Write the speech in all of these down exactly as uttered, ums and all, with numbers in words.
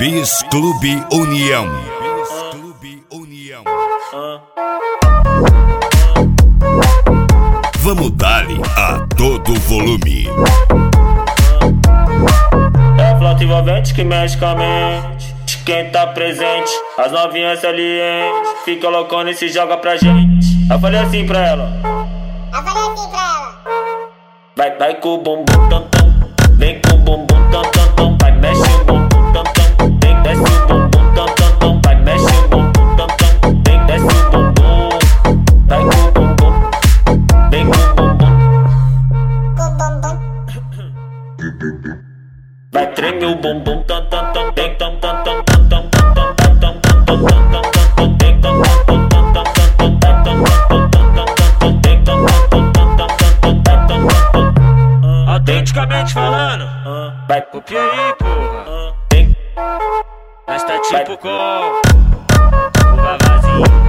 Bis Clube União. Bis Clube União. Vamos dar-lhe a todo volume. É a flauta envolvente que mexe com a mente de quem tá presente. As novinhas salientes fica loucona e se joga pra gente. Eu falei assim pra ela. Eu falei assim pra ela. Vai, vai com o bumbum tam tam. Vem com o bumbum tam tam tam. Vai, mexe o bumbum tam tam. Vem, desce o bumbum tam tam tam. Vai, mexe o bumbum tam tam. Vem, desce o bumbum. Vai com o bumbum. Vem com o bumbum. Com o bumbum. Vai, treme o bumbum tam tam tam. Vem tam tam tam tam tam tam tam tam tam tam tam tam tam. Vem tam tam tam tam tam tam tam tam tam tam tam. Vem tam tam tam tam tam tam tam tam. Autenticamente falando, Vai, copia aí, porra. vem. Nós tá tipo com o Vavazinho.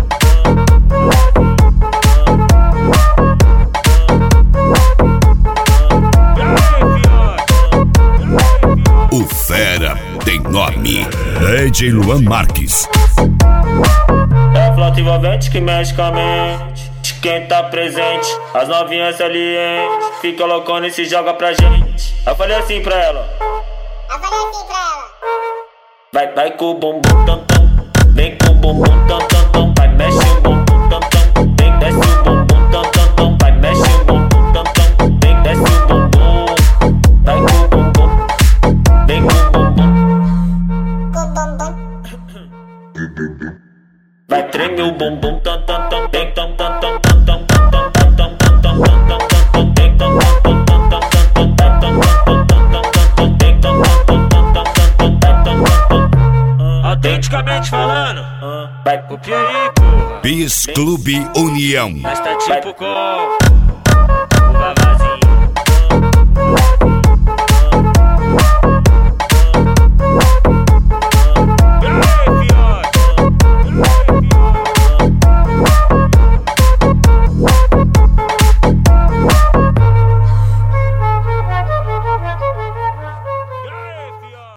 O fera tem nome. D J Luan Marques. É a flauta envolvente que mexe com a mente de quem tá presente. As novinhas salientes fica loucona e se joga pra gente. Eu falei assim pra ela. Eu falei assim pra ela. Vai, vai com o bumbum tam tam. Vem com o bumbum tam tam tam. Vai, mexe o bumbum tam tam. Vem, desce o bumbum tam tam tam. Vai, mexe o bumbum tam tam. Vem, desce o bumbum. Vai com o bumbum. Vem com o bumbum. Com o bumbum. Vai, treme o bumbum tam tam tam. Vem tam tam tam tam tam tam tam tam tam tam tam tam. Vem tam tam tam tam tam tam tam tam tam. Vem tam tam tam tam tam tam tam. Autenticamente falando, Vai, copia aí, porra. Bis Clube União. Nós tá tipo com